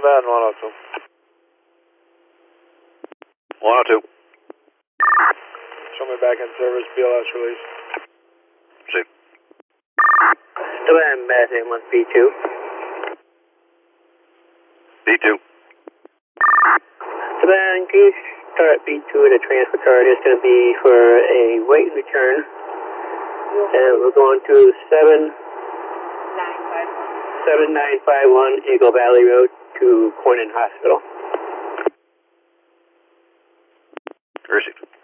Baton 102. 102. Show me back in service, BLS release. See. Savannah, Baton 1 B2. B2. Savannah, can you start B2 at a transfer card? It's going to be for a wait and return. And we're going to 7951 Eagle Valley Road to Corning Hospital. Received.